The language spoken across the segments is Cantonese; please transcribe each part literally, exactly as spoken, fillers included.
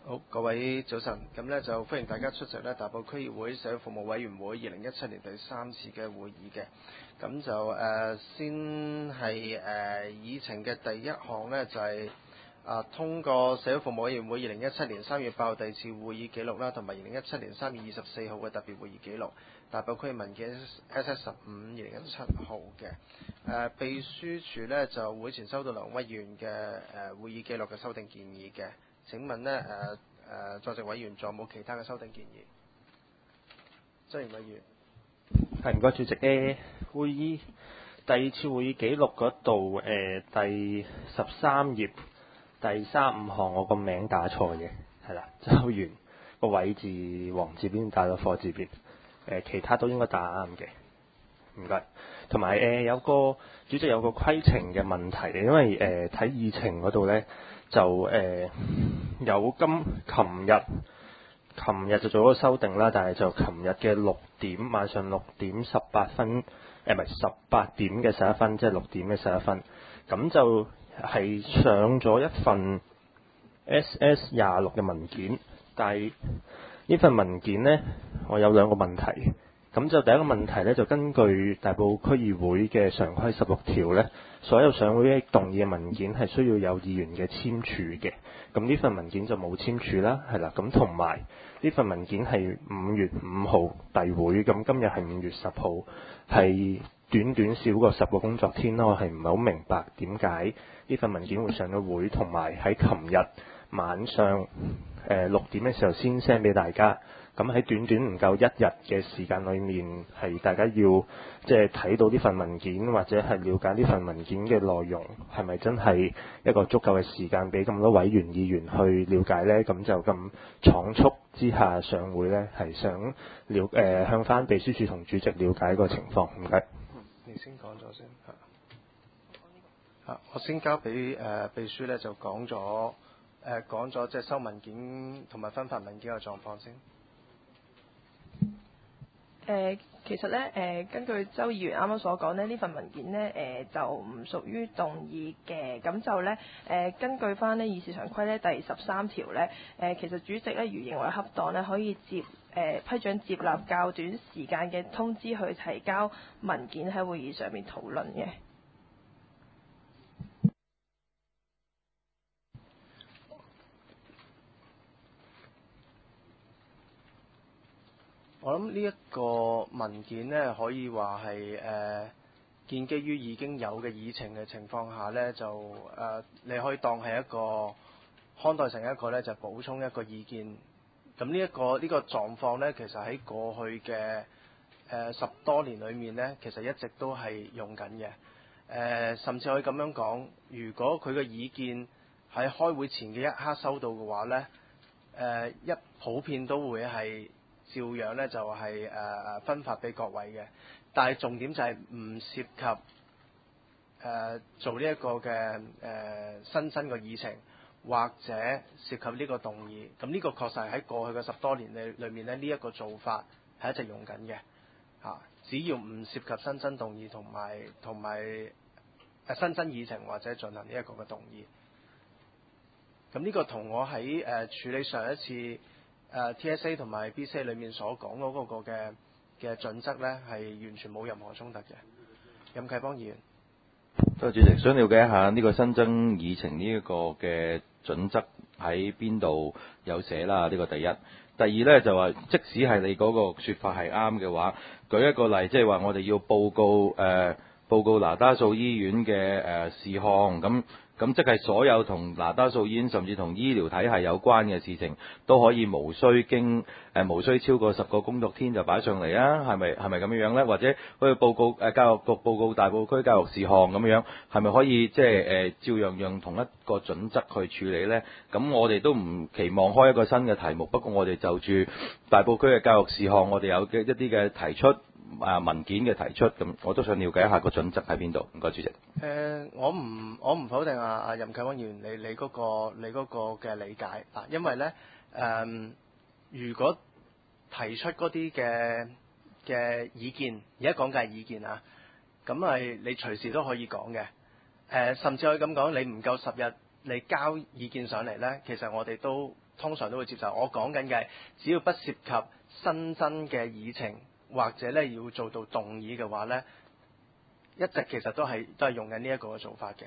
好，各位早晨，咁咧就歡迎大家出席咧大埔區議會社會服務委員會二零一七年第三次嘅會議嘅。咁就誒、呃、先係誒、呃、議程嘅第一項呢，就係、是、啊、呃、通過社會服務委員會二零一七年三月八號第二次會議記錄啦，同埋二零一七年三月二十四號嘅特別會議記錄，大埔區文件 S S 十五二零一七號嘅。誒、呃、秘書處呢，就會前收到梁威議員嘅誒、呃、會議記錄嘅修訂建議嘅。請問呢，誒誒在席委員仲有冇其他嘅修訂建議？周賢偉議員， 係唔該主席。誒會議第二次會議記錄嗰度誒第十三頁第三五行，我個名打錯嘅，係啦，周元個位字王字邊打咗火字邊，誒、呃、其他都應該打啱嘅，唔該。同埋誒有個主席有個規程嘅問題，因為誒睇、呃、議程嗰度咧。就誒、呃、有今琴日，琴日就做咗個修訂啦，但係就琴日嘅六點晚上六點十八分，誒唔係十八點嘅十一分，即係六點嘅十一分，咁就係上咗一份 S S 廿六嘅文件，但係呢份文件呢，我有兩個問題。咁就第一個問題咧，就根據大埔區議會嘅常規十六條咧，所有上會動議嘅文件係需要有議員嘅簽署嘅。咁呢份文件就冇簽署啦，係啦。咁同埋呢份文件係五月五號遞會，咁今日係五月十號，係短短少過十個工作天啦。我係唔係好明白點解呢份文件會上咗會，同埋喺琴日晚上誒六點嘅時候先 send 俾大家。咁喺短短唔夠一日嘅時間裏面，係大家要即係睇到呢份文件，或者係了解呢份文件嘅內容，係咪真係一個足夠嘅時間俾咁多委員議員去了解呢？咁就咁倉促之下上會呢，係想了誒、呃、向翻秘書處同主席了解個情況。唔該。 嗯，你先講咗先嚇。嚇，我先交俾誒、呃、秘書咧，就講咗誒講咗即係收文件同埋分發文件嘅狀況先。 誒、呃，其實咧，誒、呃，根據周議員啱啱所講咧，呢份文件咧，誒、呃，就唔屬於動議嘅，咁就咧，誒、呃，根據翻呢議事常規咧第十三條咧，誒、呃，其實主席咧如認為恰當咧，可以接誒、呃、批准接納較短時間嘅通知去提交文件喺會議上面討論嘅。 我諗呢一個文件呢，可以話係誒建基於已經有嘅議程嘅情況下呢，就誒、呃、你可以當係一個看待成一個呢，就補充一個意見。咁呢一個呢、呢個狀況呢，其實喺過去嘅誒、呃、十多年裏面呢，其實一直都係用緊嘅。誒、呃、甚至可以咁樣講，如果佢嘅意見喺開會前嘅一刻收到嘅話呢，誒、呃、一普遍都會係照樣咧就係誒誒分發俾各位嘅，但係重點就係唔涉及誒、呃、做呢一個嘅誒、呃、新增嘅議程，或者涉及呢個動議。咁呢個確實係喺過去嘅十多年裏裏面咧，呢、這、一個做法係一直用緊嘅嚇。只要唔涉及新增動議同埋同埋誒新增議程或者進行呢一個嘅動議。咁呢個同我喺誒、呃、處理上一次。誒、uh, T S A 同埋 B C A 裏面所講嗰個嘅嘅準則呢，係完全冇任何衝突嘅。任啟邦議員， 多謝主席，想了解一下呢個新增議程呢一個嘅準則喺邊度有寫啦？呢、這個第一。第二呢，就話，即使係你嗰個説法係啱嘅話，舉一個例，即係話我哋要報告誒、呃、報告拿打素醫院嘅誒、呃、事項咁。咁即係所有同拿打素醫院甚至同醫療體系有關嘅事情，都可以無需經誒、呃、無需超過十個工作天就擺上嚟啊？係咪係咪咁樣樣呢？或者可以報告誒、呃、教育局報告大埔區教育事項咁樣，係咪可以即係誒照樣用同一個準則去處理呢？咁我哋都唔期望開一個新嘅題目，不過我哋就住大埔區嘅教育事項，我哋有嘅一啲嘅提出。啊文件嘅提出，咁我都想了解一下個準則喺邊度。唔該主席。誒、 呃，我唔我唔否定啊啊任啟邦議員你你嗰、嗰個你嗰個嘅理解啊，因為咧誒、呃，如果提出嗰啲嘅嘅意見，而家講嘅係意見啊，咁係你隨時都可以講嘅。誒、呃，甚至可以咁講，你唔夠十日你交意見上嚟呢，其實我哋都通常都會接受。我講緊嘅，只要不涉及新增嘅議程或者呢要做到動議嘅話呢，一直其實都係都係用緊呢一個嘅做法嘅。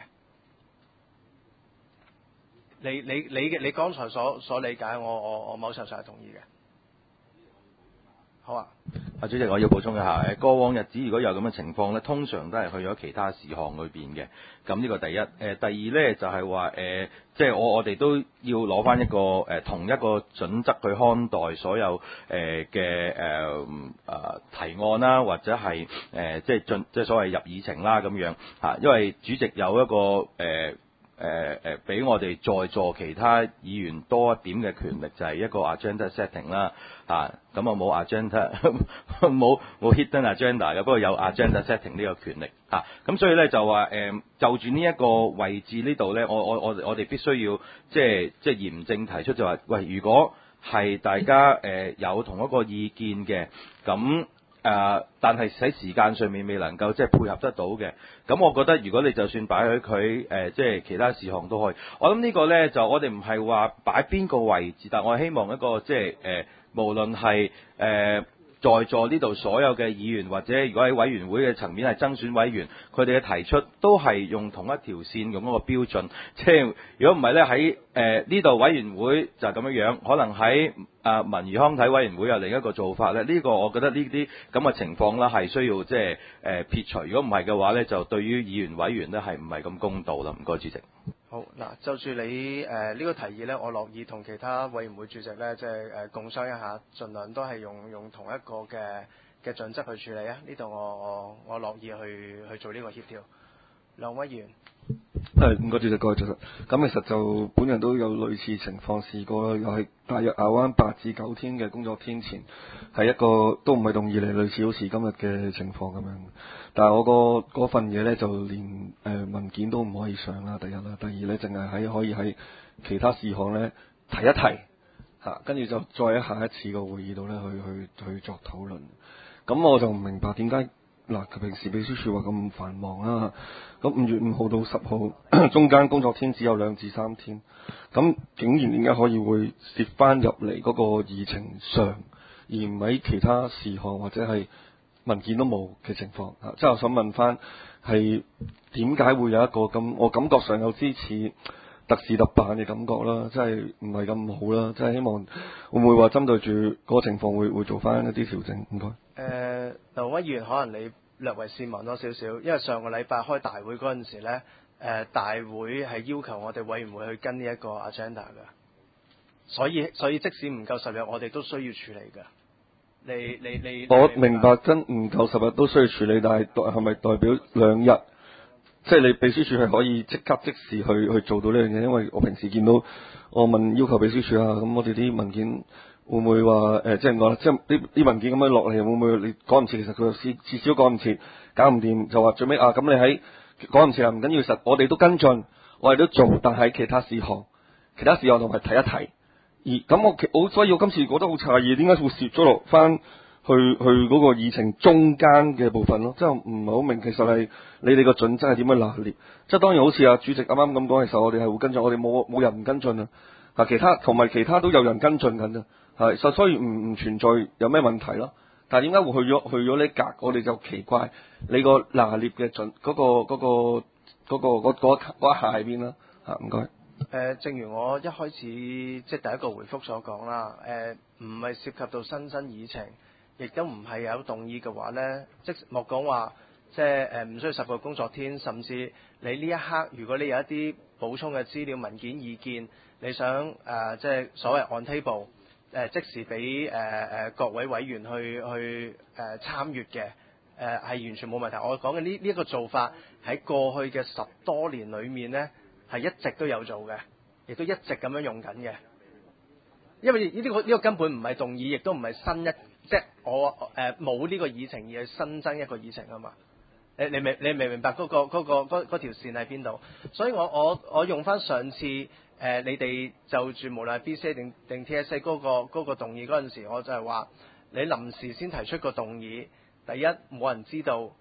你你你嘅你剛才所所理解，我我我某程度上係同意嘅。好啊。 阿主席，我要補充一下，誒過往日子如果有咁嘅情況咧，通常都係去咗其他事項裏邊嘅。咁呢個第一，誒、呃、第二咧就係話誒，即係我我哋都要攞翻一個誒、呃、同一個準則去看待所有誒嘅誒誒提案啦，或者係誒、呃、即係進即係所謂入議程啦咁樣嚇，因為主席有一個誒。呃誒誒，俾、呃、我哋在座其他議員多一點嘅權力，就係、是、一個 agenda setting 啦，嚇咁啊冇 agenda 冇冇 hidden agenda 嘅，不過有 agenda setting 呢個權力嚇，咁、啊、所以咧就話誒、呃、就住呢一個位置呢度咧，我我我我哋必須要即係即係嚴正提出就話，喂，如果係大家誒、呃、有同一個意見嘅，咁。誒、呃，但係喺時間上面未能夠即係配合得到嘅，咁我覺得如果你就算擺喺佢誒，即係其他事項都可以。我諗呢個呢，就我哋唔係話擺邊個位置，但我希望一個即係誒、呃，無論係誒。呃在座呢度所有嘅議員，或者如果喺委員會嘅層面係增選委員，佢哋嘅提出都係用同一條線，用一個標準。即係如果唔係呢，喺誒呢度委員會就係咁樣樣，可能喺啊文娛康體委員會有另一個做法咧。呢、這個我覺得呢啲咁嘅情況啦，係需要即係誒撇除。如果唔係嘅話呢，就對於議員委員呢係唔係咁公道啦。唔該，主席。 好嗱，就住你誒呢、呃這個提議呢，我樂意同其他委員會主席呢，即係誒共商一下，盡量都係用用同一個嘅嘅準則去處理啊。呢度我我我樂意去去做呢個協調。兩位議員， 係唔該主席，各位主席。咁其實就本人都有類似情況試過啦，又係大約亞灣八至九天嘅工作天前，係一個都唔係動議嚟，類似好似今日嘅情況咁樣。但係我個嗰份嘢咧就連誒、呃、文件都唔可以上啦，第一啦，第二咧淨係喺可以喺其他事項咧提一提嚇，跟、啊、住就再喺下一次個會議度咧去去去作討論。咁我就唔明白點解嗱，平時秘書處話咁繁忙啊，咁五月五號到十號中間工作天只有兩至三天，咁竟然點解可以會攝翻入嚟嗰個議程上，而唔喺其他事項或者係文件都冇嘅情況啊？即係我想問翻，係點解會有一個咁，我感覺上有啲似特事特辦嘅感覺啦，即係唔係咁好啦，即係希望會唔會話針對住嗰個情況會會做翻一啲調整？唔該。 誒，劉威議員，可能你略為善忘多少少，因為上個禮拜開大會嗰陣時咧，誒、呃、大會係要求我哋委員會去跟呢一個 agenda 㗎，所以所以即使唔夠十日，我哋都需要處理㗎。你你你，你我明白真唔夠十日都需要處理，但係代係咪代表兩日？即係你秘書處係可以即刻即時去去做到呢樣嘢？因為我平時見到我問要求秘書處啊，咁我哋啲文件。會唔會話誒、呃，即係我即係啲啲文件咁樣落嚟，會唔會你趕唔切？其實佢至至少趕唔切，搞唔掂就話最尾啊，咁你喺趕唔切啊，唔緊要，實我哋都跟進，我哋都做，但係其他事項，其他事項同埋提一提。而咁我其我所以我今次覺得好詫異，點解會攝咗落翻去去嗰個議程中間嘅部分咯？即係唔係好明，其實係你哋個準則係點樣拿捏？即係當然好似阿主席啱啱咁講，其實我哋係會跟進，我哋冇冇人唔跟進啊！嗱，其他同埋其他都有人跟進緊啊！係，所所以唔唔存在有咩問題咯。但係點解會去咗去咗呢格？我哋就奇怪你個拿捏嘅準嗰個嗰個嗰個嗰嗰嗰一下喺邊啦？嚇，唔該。 誒，正如我一開始即係第一個回覆所講啦，誒唔係涉及到新增議程，亦都唔係有動議嘅話呢，即莫講話即係誒唔需要十個工作天，甚至你呢一刻如果你有一啲補充嘅資料、文件、意見，你想誒、呃、即係所謂 on table。誒即時俾誒誒各位委員去去誒、呃、參與嘅誒係完全冇問題。我講嘅呢呢一個做法喺過去嘅十多年裏面呢，係一直都有做嘅，亦都一直咁樣用緊嘅。因為呢、這個呢、這個根本唔係動議，亦都唔係新一即係我誒冇呢個議程而係新增一個議程啊嘛。你你明你明唔明白嗰、那個嗰、那個嗰嗰條線喺邊度？所以我我我用翻上次。誒、呃，你哋就住無論係 B C A 定定 T S A 嗰、那個嗰、那個動議嗰陣時，我就係話你臨時先提出個動議，第一冇人知道誒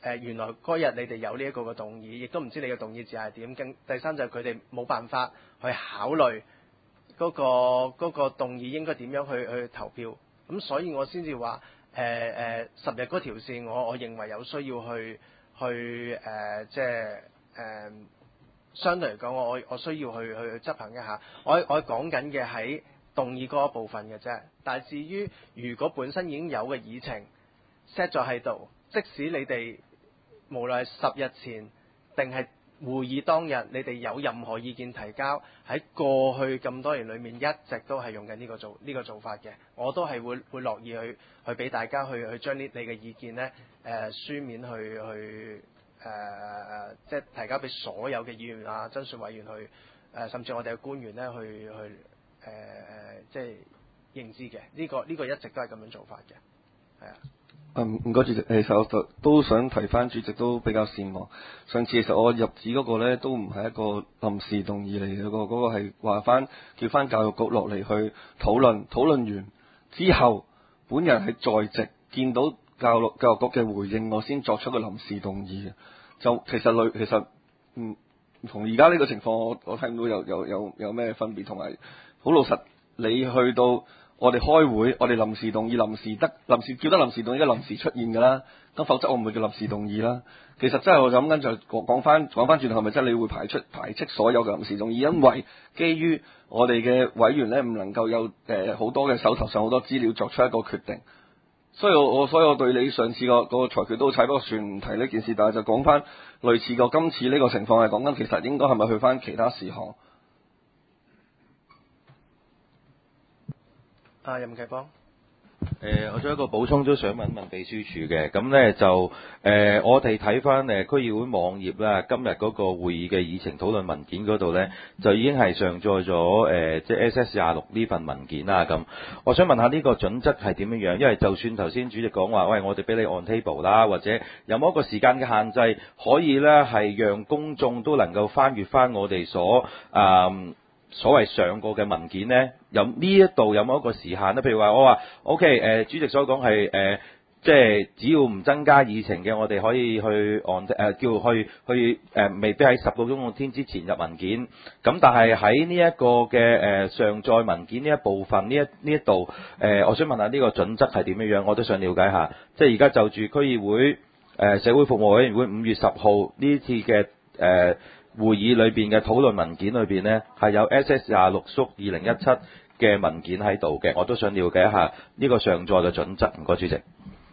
呃、原來嗰日你哋有呢一個嘅動議，亦都唔知你嘅動議字係點。更第三就係佢哋冇辦法去考慮嗰、嗰個嗰、嗰個動議應該點樣去去投票。咁所以我先至話誒誒十日嗰條線，我我認為有需要去去誒、呃、即係誒、呃、相對嚟講，我我需要去去執行一下。我我講緊嘅喺動議嗰一部分嘅啫。但係至於如果本身已經有嘅議程 set 咗喺度，即使你哋無論係十日前定係會議當日，你哋有任何意見提交，喺過去咁多年裏面一直都係用緊呢個做呢、呢個做法嘅，我都係會會樂意去去俾大家去去將呢你嘅意見呢誒、呃、書面去去誒、呃、即係提交俾所有嘅議員啊、真選委員去誒、呃，甚至我哋嘅官員呢去去誒誒、呃、即係認知嘅。呢、呢個呢、呢個一直都係咁樣做法嘅，係啊。 嗯，唔該主席。其實我就都想提翻主席都比較善忘。上次其實我入紙嗰個咧都唔係一個臨時動議嚟嘅，嗰、嗰個嗰、嗰個係話翻叫翻教育局落嚟去討論，討論完之後，本人係在席見到教育教育局嘅回應，我先作出個臨時動議嘅。就其實類其實嗯同而家呢個情況，我我睇唔到有有有有咩分別，同埋好老實，你去到。我哋開會，我哋臨時動議，臨時得臨時叫得臨時動議，臨時出現㗎啦。咁否則我唔會叫臨時動議啦。其實真係我就諗緊就講講翻講翻轉頭，係咪真係你會排出排斥所有嘅臨時動議？因為基於我哋嘅委員咧，唔能夠有誒好、呃、多嘅手頭上好多資料作出一個決定。所以我我所以我對你上次個嗰個裁決都踩，不過算唔提呢件事，但係就講翻類似個今次呢個情況係講緊，其實應該係咪去翻其他事項？ 啊，任啟邦。 誒、呃，我仲有一個補充都想問問秘書處嘅，咁呢就誒、呃，我哋睇翻誒區議會網頁啦，今日嗰個會議嘅議程討論文件嗰度呢，就已經係上載咗誒，即係 S S 廿六呢份文件啦。咁，我想問下呢個準則係點樣樣？因為就算頭先主席講話，喂，我哋俾你 on table 啦，或者有冇一個時間嘅限制，可以呢係讓公眾都能夠翻閱翻我哋所啊。呃所謂上過嘅文件呢，有呢一度有冇一個時限呢？譬如話我話 OK，誒、呃、主席所講係誒，即係只要唔增加議程嘅，我哋可以去按誒、呃、叫去去誒、呃，未必喺十個公眾天之前入文件。咁但係喺呢一個嘅誒、呃、上載文件呢一部分呢一呢一度誒，我想問下呢個準則係點樣樣？我都想了解下。即係而家就住區議會誒、呃、社會服務委員會五月十號呢次嘅誒。呃會議裏邊嘅討論文件裏邊呢，係有 S S 廿六縮二零一七嘅文件喺度嘅，我都想了解一下呢個上載嘅準則。唔該，主席。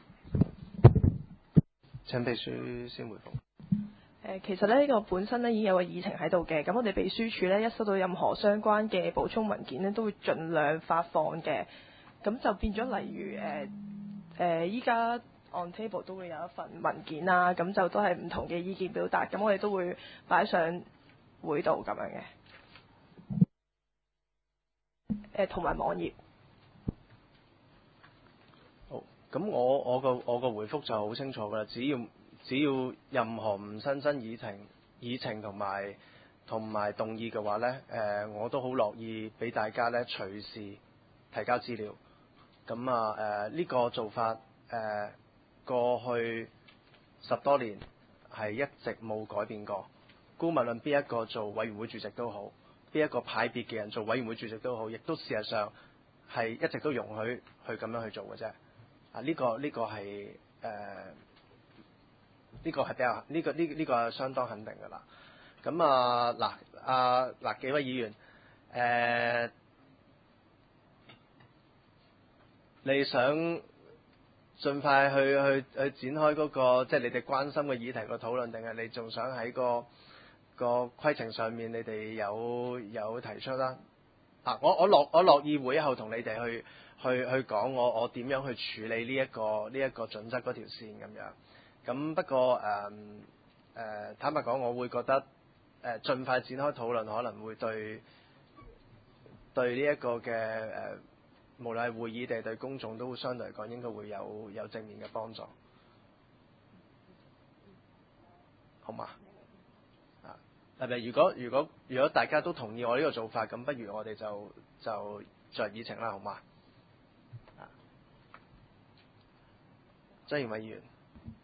請秘書先回覆。 誒，其實咧呢個本身咧已經有個議程喺度嘅，咁我哋秘書處咧一收到任何相關嘅補充文件咧，都會盡量發放嘅。咁就變咗，例如誒誒依家。on table 都會有一份文件啦，咁就都係唔同嘅意見表達，咁我哋都會擺上會度咁樣嘅。誒同埋網頁。 好，咁我我個我個回覆就好清楚㗎啦，只要只要任何唔新增議程議程同埋同埋動議嘅話呢，誒、呃、我都好樂意俾大家呢隨時提交資料。咁啊誒呢個做法誒。呃過去十多年係一直冇改變過，姑勿論邊一個做委員會主席都好，邊一個派別嘅人做委員會主席都好，亦都事實上係一直都容許去咁樣去做嘅啫。啊，呢、這個呢、這個係誒呢個係比較呢、這個呢呢、這個係相當肯定㗎啦。咁啊嗱啊嗱幾位議員誒、呃，你想盡快去去去展開嗰、那個即係、就是、你哋關心嘅議題個討論，定係你仲想喺個個規程上面你哋有有提出啦？啊，我我樂我樂意會後同你哋去去去講我我點樣去處理呢、這、一個呢一、這個準則嗰條線咁樣。咁不過誒誒、呃、坦白講，我會覺得誒、呃、盡快展開討論可能會對對呢一個嘅誒。呃無論係會議定係對公眾都相對嚟講應該會有有正面嘅幫助，好嘛？啊，係咪？如果如果如果大家都同意我呢個做法，咁不如我哋就就進入議程啦，好嘛？啊，曾賢偉議員。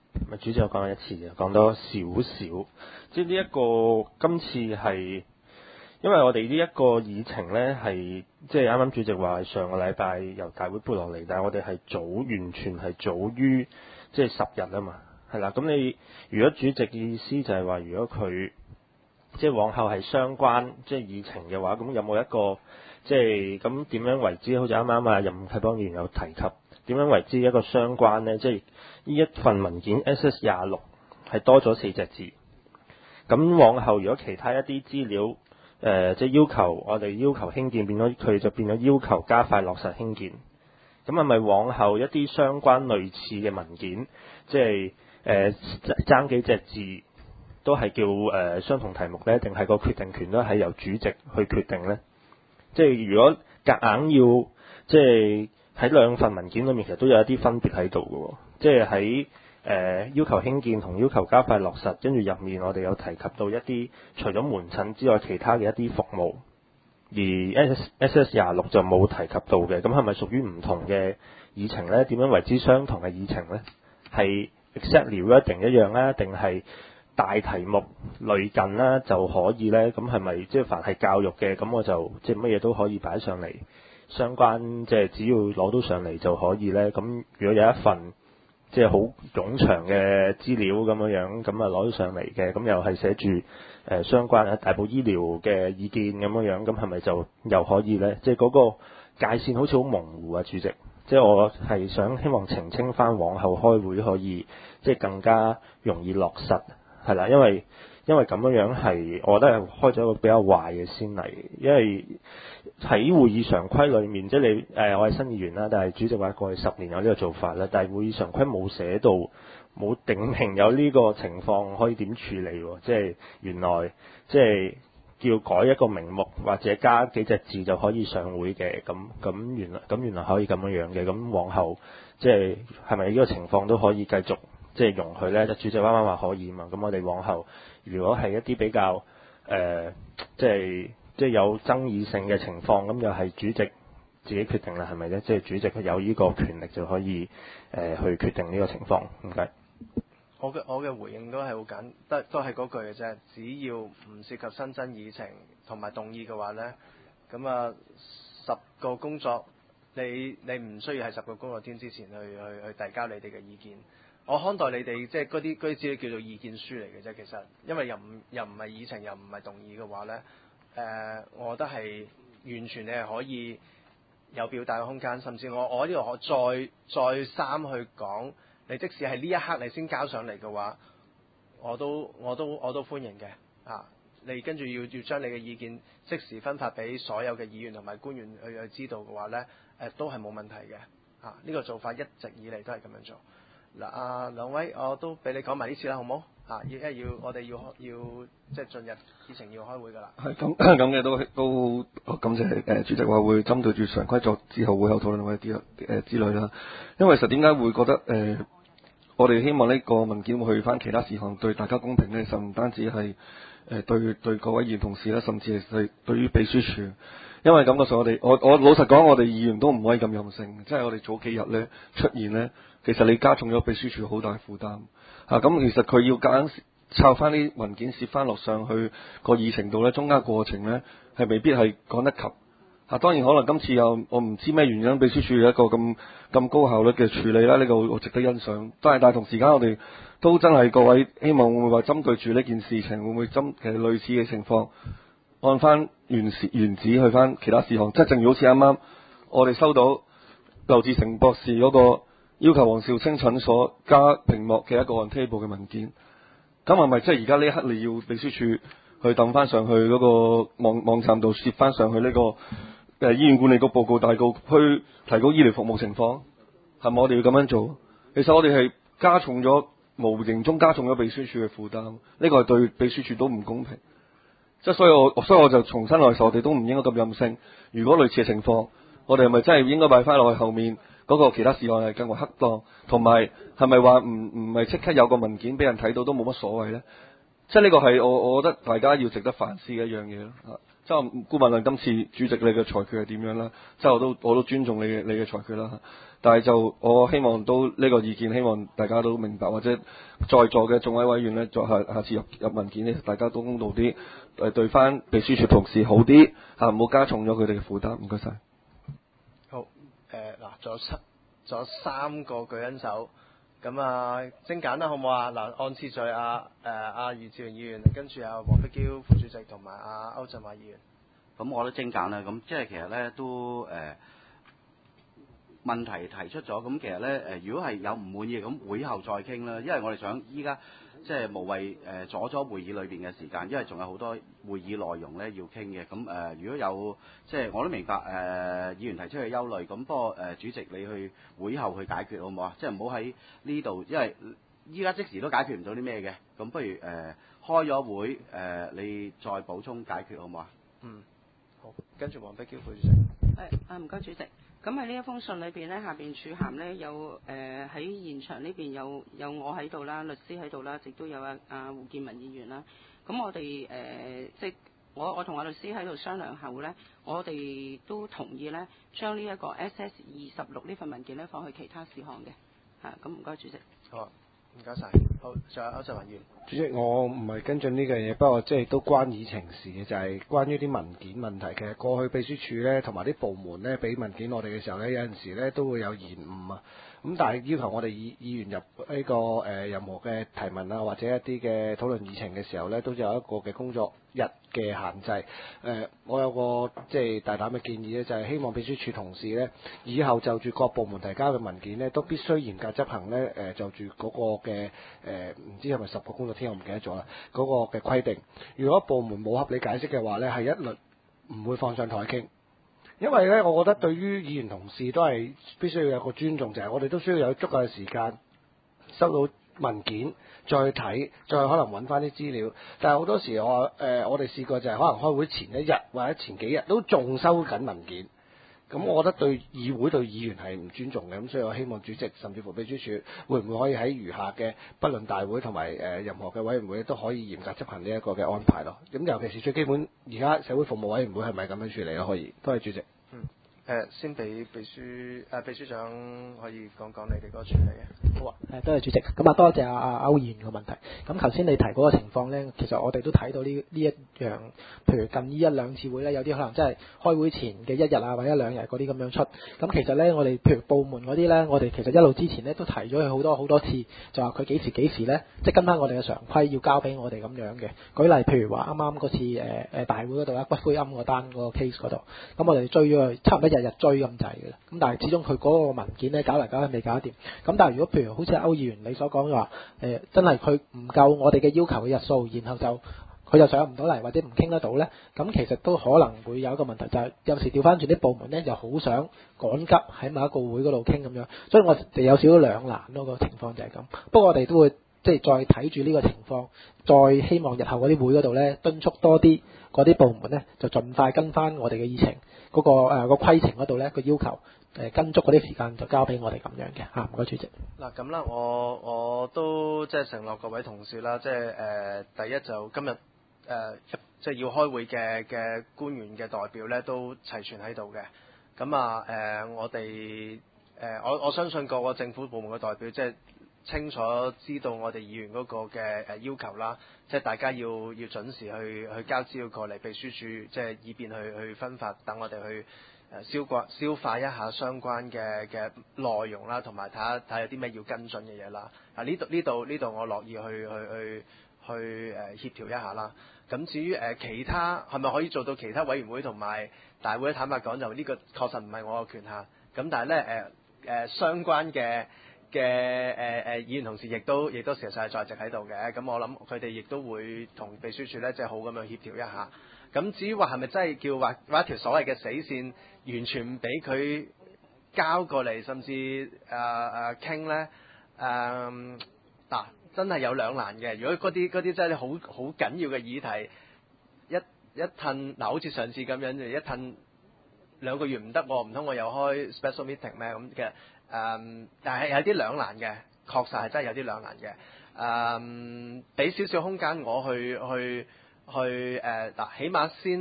咪主席我講咗一次嘅，講多少少，即係呢一個今次係，因為我哋呢一個議程呢，係，即係啱啱主席話上個禮拜由大會撥落嚟，但係我哋係早完全係早於即係十日啊嘛，係啦，咁你如果主席嘅意思就係話，如果佢即係往後係相關即係議程嘅話，咁有冇一個即係咁點樣為之？好似啱啱啊任啟邦議員有提及，點樣為之一個相關呢？即係呢一份文件 S S 廿六係多咗四隻字。咁往後如果其他一啲資料，誒、呃、即係要求我哋要求興建變咗，佢就變咗要求加快落實興建。咁係咪往後一啲相關類似嘅文件，即係誒爭幾隻字都係叫誒、呃、相同題目呢？定係個決定權都係由主席去決定呢？即係如果夾硬要即係喺兩份文件裏面，其實都有一啲分別喺度嘅。即係喺誒要求興建同要求加快落實，跟住入面我哋有提及到一啲除咗門診之外其他嘅一啲服務，而 S S 廿六就冇提及到嘅。咁係咪屬於唔同嘅議程呢？點樣為之相同嘅議程呢？係 exactly 一定一樣啦，定係大題目類近啦就可以呢？咁係咪即係凡係教育嘅，咁我就即係乜嘢都可以擺上嚟，相關即係只要攞到上嚟就可以呢？咁如果有一份即係好冗長嘅資料咁樣樣，咁啊攞到上嚟嘅，咁又係寫住誒相關嘅大埔醫療嘅意見咁樣樣，咁係咪就又可以呢？即係嗰個界線好似好模糊啊，主席。即係我係想希望澄清翻，往後開會可以即係更加容易落實，係啦，因為因為咁樣樣係，我覺得係開咗一個比較壞嘅先例，因為喺會議常規裏面，即係你誒、呃、我係新議員啦，但係主席話過去十年有呢個做法啦，但係會議常規冇寫到，冇定明有呢個情況可以點處理喎？即係原來即係叫改一個名目或者加幾隻字就可以上會嘅，咁咁原來咁原來可以咁樣樣嘅，咁往後即係係咪呢個情況都可以繼續即係容許呢？主席啱啱話可以嘛，咁我哋往後如果係一啲比較誒、呃、即係即係有爭議性嘅情況，咁又係主席自己決定啦，係咪呢？即係主席佢有呢個權力就可以誒、呃、去決定呢個情況。唔該。 我嘅我嘅回應都係好簡，都都係嗰句嘅啫。只要唔涉及新增議程同埋動議嘅話呢，咁啊十個工作，你你唔需要喺十個工作天之前去去去遞交你哋嘅意見。我看待你哋即係嗰啲嗰啲資料叫做意見書嚟嘅啫。其實因為又唔又唔係議程又唔係動議嘅話呢，誒、呃，我覺得係完全你係可以有表達嘅空間，甚至我我呢度我再再三去講。你即使係呢一刻你先交上嚟嘅話，我都我都我都歡迎嘅啊！你跟住要要將你嘅意見即時分發俾所有嘅議員同埋官員去去知道嘅話呢，誒、呃、都係冇問題嘅啊！呢、這個做法一直以嚟都係咁樣做。嗱、啊，阿兩位我都俾你講埋呢次啦，好唔好？啊，因為要我哋要要即係進入議程要開會㗎啦。 係咁咁嘅都都感謝誒主席話會針對住常規作之後會有討論或者啲誒之類啦。因為實點解會覺得誒？呃我哋希望呢個文件會去翻其他事項，對大家公平呢，就唔單止係誒對對各位議員同事啦，甚至係對對於秘書處，因為感覺上我哋我我老實講，我哋議員都唔可以咁任性，即係我哋早幾日呢出現呢，其實你加重咗秘書處好大負擔嚇。咁、啊、其實佢要夾硬抄翻啲文件攝翻落上去個議程度呢，中間過程呢係未必係講得及。啊，當然可能今次又我唔知咩原因，秘書處有一個咁咁高效率嘅處理啦，呢、這個我值得欣賞。但係但係同時間我哋都真係各位希望會唔會話針對住呢件事情，會唔會針其實類似嘅情況，按翻原時原址去翻其他事項，即係正如好似啱啱我哋收到劉志成博士嗰個要求黃兆清診所加屏幕嘅一個 on table 嘅文件，咁係咪即係而家呢一刻你要秘書處去抌翻上去嗰個網網站度攝翻上去呢、這個？誒醫院管理局報告大告去提高醫療服務情況，係咪我哋要咁樣做？其實我哋係加重咗無形中加重咗秘書處嘅負擔，呢個係對秘書處都唔公平。即係所以我所以我就重新來，我哋都唔應該咁任性。如果類似嘅情況，我哋係咪真係應該擺翻落去後面嗰個其他事項係更為恰當？同埋係咪話唔唔係即刻有個文件俾人睇到都冇乜所謂呢？即係呢個係我我覺得大家要值得反思嘅一樣嘢咯。 即係顧問論今次主席你嘅裁決係點樣啦？即係我都我都尊重你嘅你嘅裁決啦。但係就我希望都呢個意見，希望大家都明白，或者在座嘅眾位委員咧，再下下次入入文件咧，大家都公道啲，誒對翻秘書處同事好啲嚇，唔好加重咗佢哋嘅負擔。唔該晒。 好，誒、呃、嗱，仲有七，仲有三個舉緊手，咁啊精簡啦，好唔好啊？嗱，按次序啊，誒阿余志榮議員，跟住阿黃碧嬌副主席同埋阿歐振華議員。 咁我都精簡啦，咁即係其實咧都誒。呃問題提出咗，咁其實咧誒、呃，如果係有唔滿意，咁會後再傾啦。因為我哋想依家即係無謂誒、呃、阻咗會議裏邊嘅時間，因為仲有好多會議內容咧要傾嘅。咁誒、呃，如果有即係我都明白誒、呃、議員提出嘅憂慮，咁不過誒、呃、主席你去會後去解決好唔好啊？即係唔好喺呢度，因為依家即時都解決唔到啲咩嘅。咁不如誒、呃、開咗會誒、呃，你再補充解決好唔好啊？ 嗯，好，跟住黃碧嬌副主席。 係啊，唔該主席。咁喺呢一封信裏邊咧，下邊署函咧有誒喺現場呢邊有有我喺度啦，律師喺度啦，亦都有阿阿胡建文議員啦。咁我哋誒、呃、即係我我同阿律師喺度商量後咧，我哋都同意咧將呢一個 S S 二十六呢份文件咧放去其他事項嘅嚇。咁唔該主席。 好啊，唔該晒。好，仲有歐振華議員。 主席，我唔係跟進呢個嘢，不過即係都關議程事嘅，就係、是、關於啲文件問題。其實過去秘書處咧同埋啲部門咧俾文件我哋嘅時候咧，有陣時咧都會有延誤啊。咁但係要求我哋議議員入呢、這個誒、呃、任何嘅提問啊，或者一啲嘅討論議程嘅時候咧，都有一個嘅工作日嘅限制。誒、呃，我有個即係大膽嘅建議咧，就係、是、希望秘書處同事咧，以後就住各部門提交嘅文件咧，都必須嚴格執行咧。誒、呃，就住嗰個嘅誒，唔、呃、知係咪十個工作天，我唔記得咗啦。嗰、那個嘅規定，如果部門冇合理解釋嘅話咧，係一律唔會放上台傾。因為咧，我覺得對於議員同事都係必須要有個尊重，就係、是、我哋都需要有足夠嘅時間收到文件，再睇，再可能揾翻啲資料。但係好多時我誒、呃、我哋試過就係可能開會前一日或者前幾日都仲收緊文件。咁我覺得對議會對議員係唔尊重嘅，咁所以我希望主席甚至乎秘書處會唔會可以喺餘下嘅不論大會同埋誒任何嘅委員會都可以嚴格執行呢一個嘅安排咯。咁尤其是最基本，而家社會服務委員會係咪咁樣處理咯？可以，多謝主席。 嗯。誒，先俾秘書誒、呃、秘書長可以講講你哋嗰個處理嘅。 好啊，誒多謝主席。咁啊，多謝阿阿歐議員嘅問題。咁頭先你提嗰個情況咧，其實我哋都睇到呢呢一樣，譬如近呢一兩次會咧，有啲可能真係開會前嘅一日啊，或者一兩日嗰啲咁樣出。咁其實咧，我哋譬如部門嗰啲咧，我哋其實一路之前咧都提咗佢好多好多次，就話佢幾時幾時咧，即係跟翻我哋嘅常規要交俾我哋咁樣嘅。舉例譬如話啱啱嗰次誒誒、呃、大會嗰度啦，骨灰龕嗰單嗰個 case 嗰度，咁我哋追咗佢差唔多日日追咁滯嘅啦。咁但係始終佢嗰個文件咧搞嚟搞去未搞得掂。咁但係如果譬如好似歐議員你所講嘅話，誒、呃、真係佢唔夠我哋嘅要求嘅日數，然後就佢就上唔到嚟或者唔傾得到咧，咁其實都可能會有一個問題，就係、是、有時調翻轉啲部門咧，又好想趕急喺某一個會嗰度傾咁樣，所以我哋有少少兩難咯，個情況就係咁。不過我哋都會即係再睇住呢個情況，再希望日後嗰啲會嗰度咧敦促多啲嗰啲部門咧，就盡快跟翻我哋嘅議程嗰、那個誒、呃那個規程嗰度咧個要求。誒跟足嗰啲時間就交俾我哋咁樣嘅嚇，唔該主席。 嗱咁啦，我我都即係承諾各位同事啦，即係誒、呃、第一就今日誒、呃、即係要開會嘅嘅官員嘅代表咧都齊全喺度嘅。咁啊誒我哋誒、呃、我我相信各個政府部門嘅代表即係清楚知道我哋議員嗰個嘅誒要求啦，即係大家要要準時去去交資料過嚟秘書處，即係以便去去分發，等我哋去。誒消化消化一下相關嘅嘅內容啦，同埋睇下睇下有啲咩要跟進嘅嘢啦。啊呢度呢度呢度我樂意去去去去誒、呃、協調一下啦。咁至於誒、呃、其他係咪可以做到其他委員會同埋大會？坦白講就呢個確實唔係我嘅權限。咁但係咧誒誒相關嘅嘅誒誒議員同事亦都亦都事實上係在席喺度嘅。咁我諗佢哋亦都會同秘書處咧即係好咁樣協調一下。咁至於話係咪真係叫話話一條所謂嘅死線，完全唔俾佢交過嚟，甚至誒誒傾咧誒嗱，真係有兩難嘅。如果嗰啲嗰啲真係好好緊要嘅議題，一一褪嗱、呃，好似上次咁樣，就一褪兩個月唔得，我唔通我又開 special meeting 咩咁嘅誒？但係有啲兩難嘅，確實係真係有啲兩難嘅誒，俾少少空間我去去。去誒嗱、呃，起碼先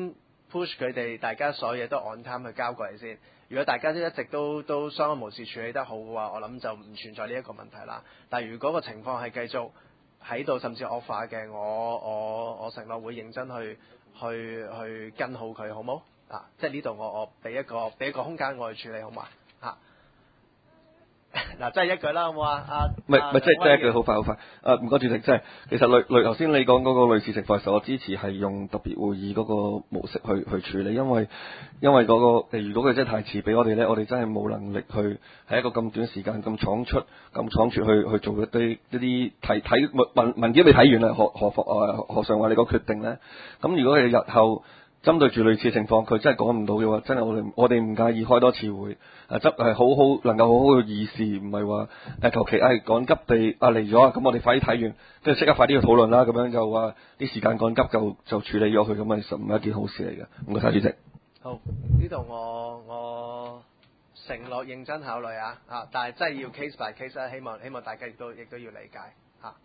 push 佢哋，大家所有嘢都按 time 去交過嚟先。如果大家都一直都都相安無事處理得好嘅話，我諗就唔存在呢一個問題啦。但係如果個情況係繼續喺度，甚至惡化嘅，我我我承諾會認真去去去跟好佢，好冇？啊，即係呢度我我俾一個俾一個空間我去處理，好嘛？嚇、嗱，真係一句啦，好冇啊？啊， 唔係唔係，即係即係一句好快好快。誒唔該主席，即係其實類類頭先你講嗰個類似情況嘅時候，我支持係用特別會議嗰個模式去去處理，因為因為嗰、嗰個如果佢真係太遲俾我哋咧，我哋真係冇能力去喺一個咁短時間咁倉促咁倉促去去做一啲一啲睇睇文文件未睇完啦，何何況誒何嘗話你個決定咧？咁如果係日後針對住類似嘅情況，佢真係講唔到嘅話，真係我哋我哋唔介意開多次會，誒執係好好能夠好好嘅議事，唔係話誒求其誒趕急地啊嚟咗啊，咁我哋快啲睇完，跟住即刻快啲去討論啦，咁樣就話啲時間趕急就就處理咗佢，咁其實唔係一件好事嚟嘅。唔該晒主席。 好，呢度我我承諾認真考慮啊啊！但係真係要 case by case 啦，希望希望大家亦都亦都要理解嚇。啊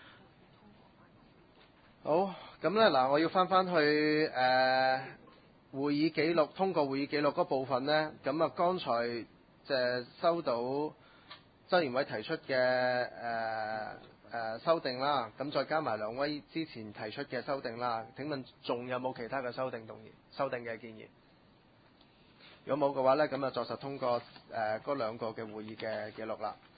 好，咁咧嗱，我要翻翻去誒、呃、會議記錄通過會議記錄嗰部分咧，咁啊剛才就係收到周賢偉提出嘅誒誒修訂啦，咁再加埋兩位之前提出嘅修訂啦，請問仲有冇其他嘅修訂動議、修訂嘅建議？如果冇嘅話咧，咁啊作實通過誒嗰兩個嘅會議嘅記錄啦。